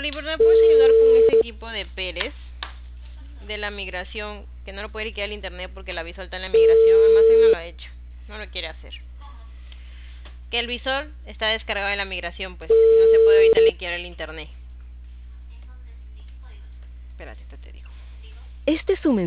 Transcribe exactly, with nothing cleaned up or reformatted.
Oliver, ¿me puedes ayudar con ese equipo de Pérez? De la migración, que no lo puede liquidar el internet porque la visual está en la migración. Almacén no lo ha hecho, no lo quiere hacer. Que el visor está descargado de la migración, pues no se puede ahorita liquidar el internet. Espérate, te digo. Este es un